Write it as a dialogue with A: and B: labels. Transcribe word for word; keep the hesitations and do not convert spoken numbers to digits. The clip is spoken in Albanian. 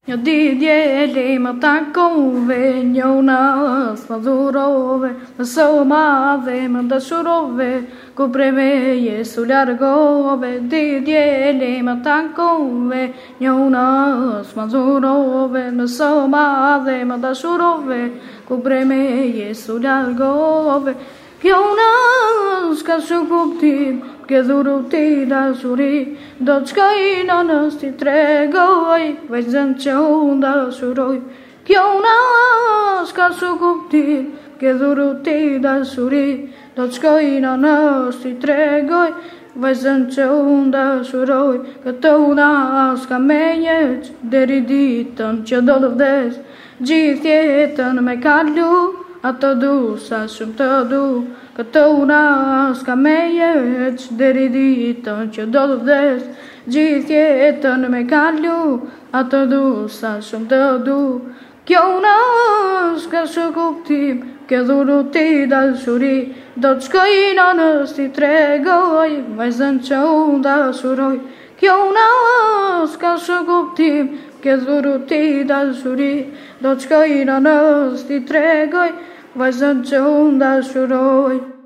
A: Një ditë lema ta kove, njona s'madhurove, dhe so madhe më dashurove, ku prej meje su largove. Ditë lema ta kove, njona s'madhurove, dhe so madhe më dashurove, ku prej meje su largove. Njona s'ka shu kuptim, ke dhuru ti dashuri, do t'shkoj në nës t'i tregoj, vajzën që unë dashuroj. Kjo na s'ka shu kuptim, ke dhuru ti dashuri, do t'shkoj në nës t'i tregoj, vajzën që unë dashuroj. Këtë una s'ka me njeq, deri ditën që do të vdes, gjithë jetën me kalu, ato du sa shumë të du. Këtë una s'ka me jeq, deri ditën që do të vdes, gjithë jetën me kalu, ato du sa shumë të du. Kjo una s'ka shu kuptim, ke dhuru ti dashuri, do t'shkoj në nës t'i tregoj, vajzën që unë dashuroj. Kjo una s'ka shu kuptim, ke dhuru ti dashuri, do t'shkoj në nës t'i tregoj, vajzën që unë dashuroj.